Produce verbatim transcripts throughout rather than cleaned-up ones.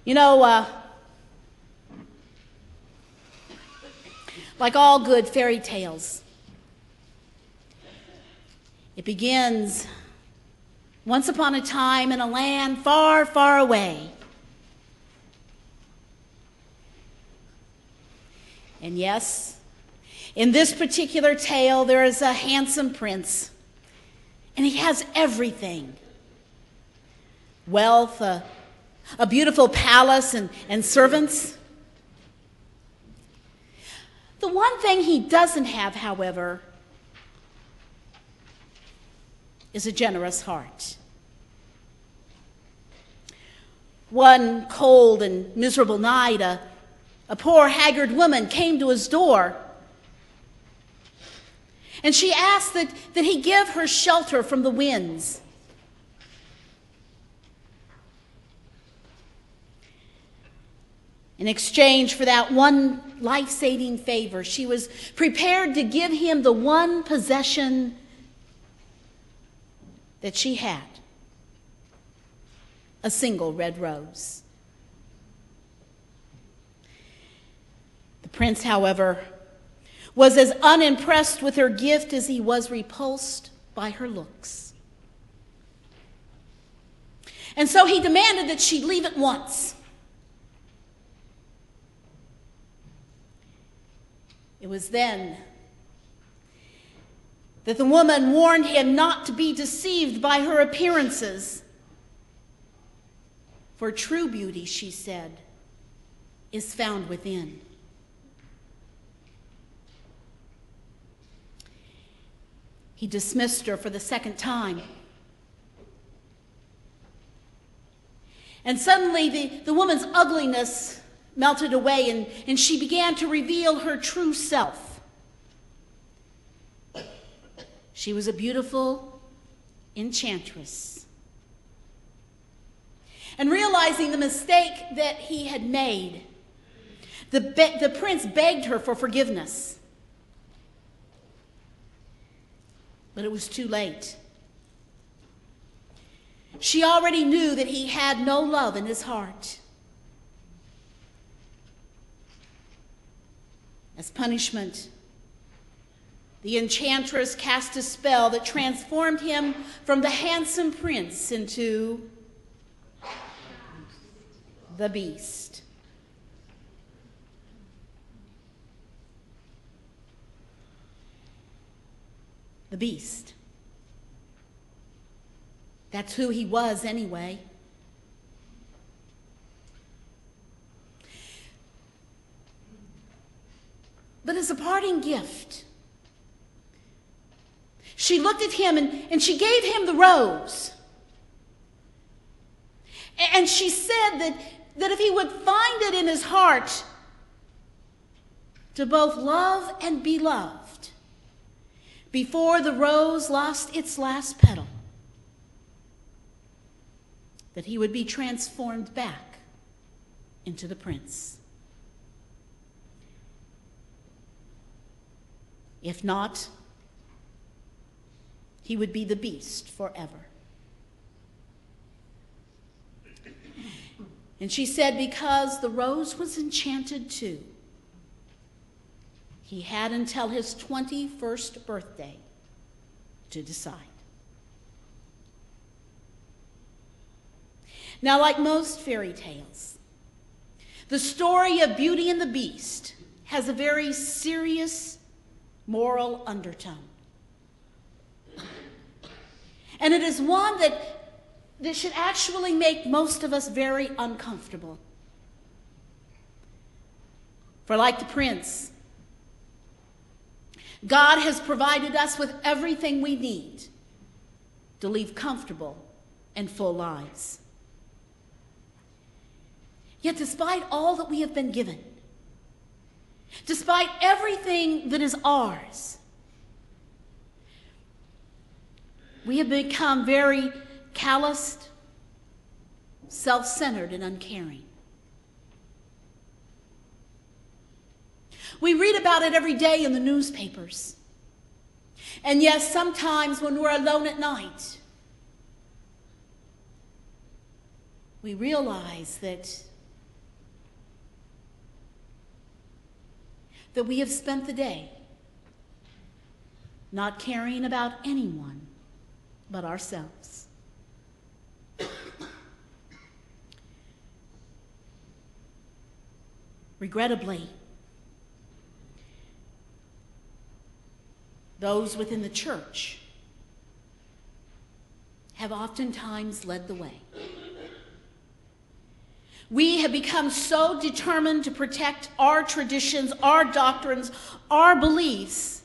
You know, uh, like all good fairy tales, it begins once upon a time in a land far, far away. And yes, in this particular tale, there is a handsome prince, and he has everything. Wealth, a, a beautiful palace, and, and servants. The one thing he doesn't have, however, is a generous heart. One cold and miserable night, a, a poor haggard woman came to his door, and she asked that, that he give her shelter from the winds. In exchange for that one life-saving favor, she was prepared to give him the one possession that she had, a single red rose. The prince, however, was as unimpressed with her gift as he was repulsed by her looks. And so he demanded that she leave at once. It was then that the woman warned him not to be deceived by her appearances. For true beauty, she said, is found within. He dismissed her for the second time. And suddenly the, the woman's ugliness melted away, and, and she began to reveal her true self. She was a beautiful enchantress. And realizing the mistake that he had made, the, be- the prince begged her for forgiveness. But it was too late. She already knew that he had no love in his heart. As punishment, the enchantress cast a spell that transformed him from the handsome prince into the beast. The beast. That's who he was anyway. But as a parting gift, she looked at him and, and she gave him the rose. And she said that, that if he would find it in his heart to both love and be loved, before the rose lost its last petal, that he would be transformed back into the prince. If not, he would be the beast forever. And she said because the rose was enchanted too, he had until his twenty-first birthday to decide. Now, like most fairy tales, the story of Beauty and the Beast has a very serious moral undertone. And it is one that, that should actually make most of us very uncomfortable. For like the prince, God has provided us with everything we need to live comfortable and full lives. Yet despite all that we have been given, despite everything that is ours, we have become very calloused, self-centered, and uncaring. We read about it every day in the newspapers. And yes, sometimes when we're alone at night, we realize that that we have spent the day not caring about anyone but ourselves. Regrettably, those within the church have oftentimes led the way. We have become so determined to protect our traditions, our doctrines, our beliefs,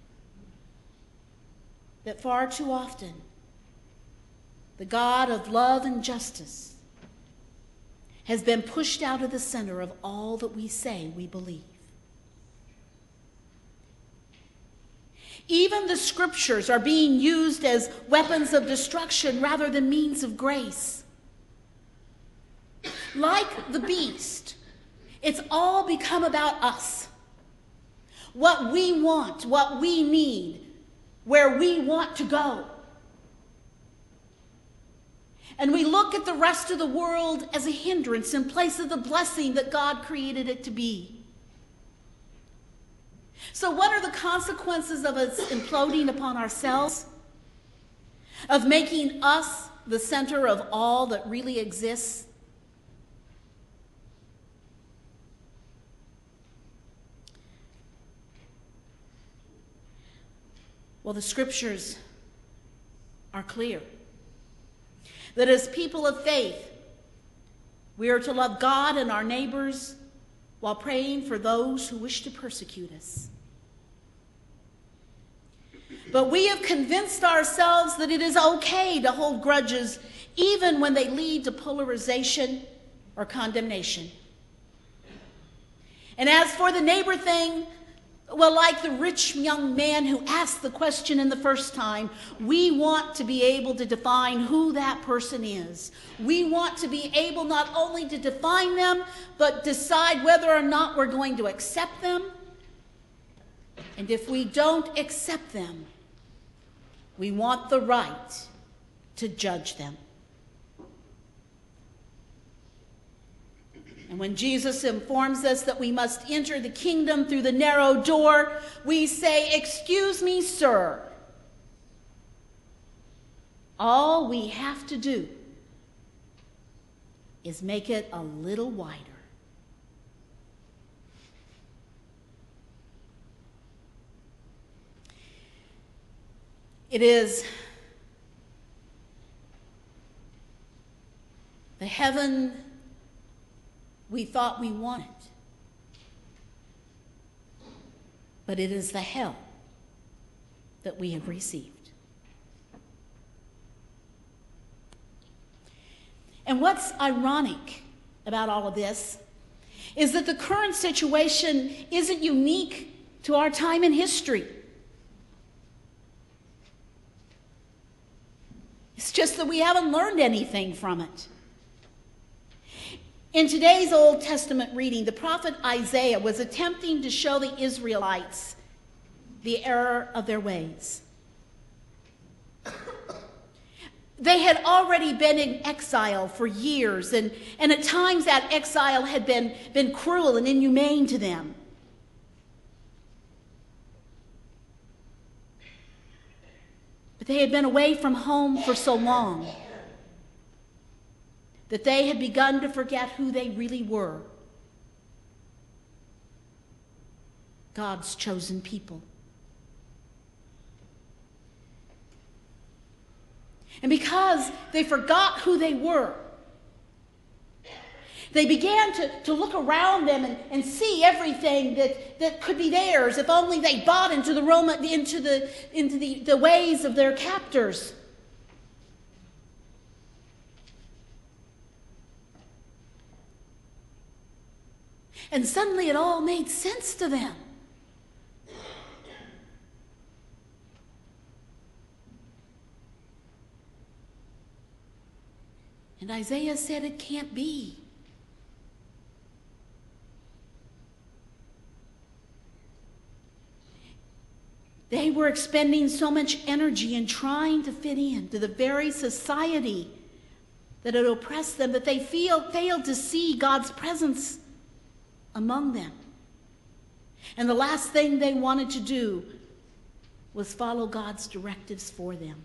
that far too often the God of love and justice has been pushed out of the center of all that we say we believe. Even the scriptures are being used as weapons of destruction rather than means of grace. Like the beast, it's all become about us. What we want, what we need, where we want to go. And we look at the rest of the world as a hindrance in place of the blessing that God created it to be. So what are the consequences of us imploding upon ourselves? Of making us the center of all that really exists? Well, the scriptures are clear that as people of faith, we are to love God and our neighbors while praying for those who wish to persecute us. But we have convinced ourselves that it is okay to hold grudges even when they lead to polarization or condemnation. And as for the neighbor thing, well, like the rich young man who asked the question in the first time, we want to be able to define who that person is. We want to be able not only to define them, but decide whether or not we're going to accept them. And if we don't accept them, we want the right to judge them. And when Jesus informs us that we must enter the kingdom through the narrow door, we say, "Excuse me, sir." All we have to do is make it a little wider. It is the heaven we thought we wanted, but it is the hell that we have received. And what's ironic about all of this is that the current situation isn't unique to our time in history. It's just that we haven't learned anything from it. In today's Old Testament reading, the prophet Isaiah was attempting to show the Israelites the error of their ways. They had already been in exile for years, and, and at times that exile had been, been cruel and inhumane to them. But they had been away from home for so long that they had begun to forget who they really were. God's chosen people. And because they forgot who they were, they began to, to look around them and, and see everything that, that could be theirs if only they bought into the Roman, into the into the, the ways of their captors. And suddenly it all made sense to them. And Isaiah said it can't be. They were expending so much energy in trying to fit in to the very society that had oppressed them that they feel, failed to see God's presence among them. And the last thing they wanted to do was follow God's directives for them.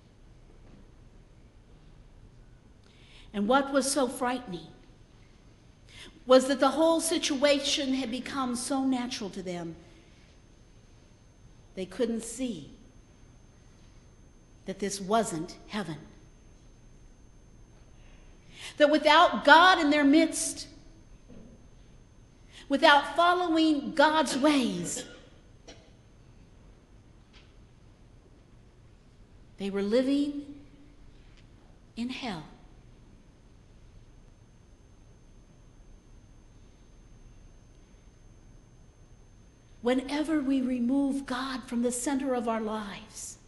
And what was so frightening was that the whole situation had become so natural to them, they couldn't see that this wasn't heaven. That without God in their midst, without following God's ways, they were living in hell. Whenever we remove God from the center of our lives,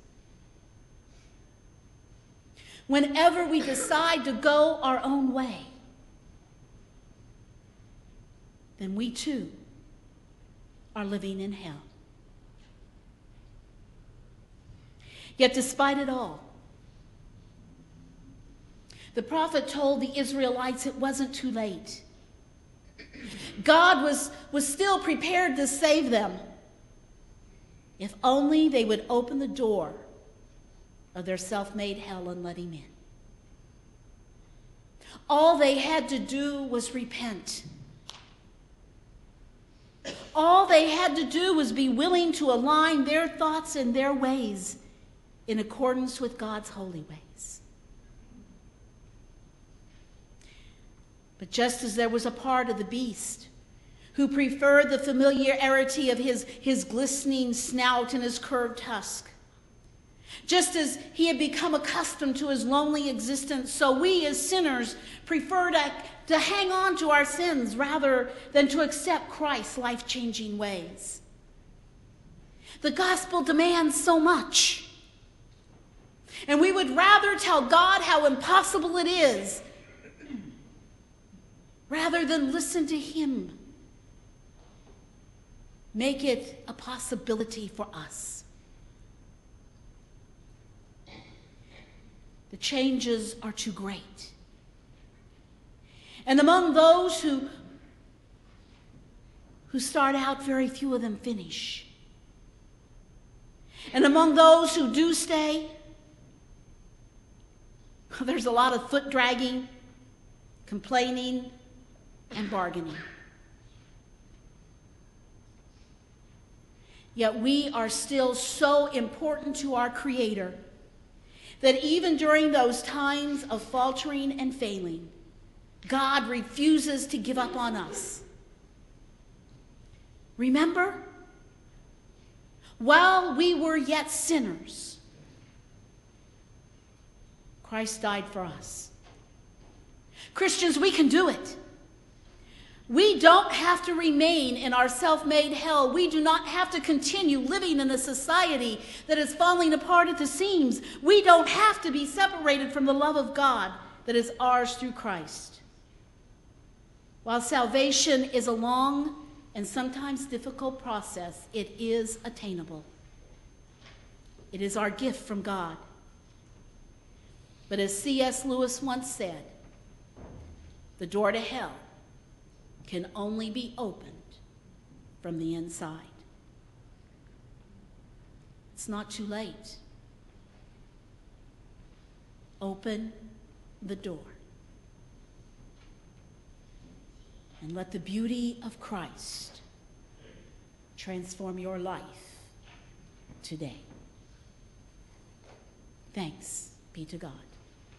whenever we decide to go our own way, then we too are living in hell. Yet despite it all, the prophet told the Israelites it wasn't too late. God was, was still prepared to save them if only they would open the door of their self-made hell and let him in. All they had to do was repent. All they had to do was be willing to align their thoughts and their ways in accordance with God's holy ways. But just as there was a part of the beast who preferred the familiarity of his, his glistening snout and his curved tusk, just as he had become accustomed to his lonely existence, so we as sinners prefer to, to hang on to our sins rather than to accept Christ's life-changing ways. The gospel demands so much, and we would rather tell God how impossible it is rather than listen to him make it a possibility for us. The changes are too great. And among those who, who start out, very few of them finish. And among those who do stay, there's a lot of foot dragging, complaining, and bargaining. Yet we are still so important to our Creator that even during those times of faltering and failing, God refuses to give up on us. Remember, while we were yet sinners, Christ died for us. Christians, we can do it. We don't have to remain in our self-made hell. We do not have to continue living in a society that is falling apart at the seams. We don't have to be separated from the love of God that is ours through Christ. While salvation is a long and sometimes difficult process, it is attainable. It is our gift from God. But as C S Lewis once said, the door to hell can only be opened from the inside. It's not too late. Open the door and let the beauty of Christ transform your life today. Thanks be to God.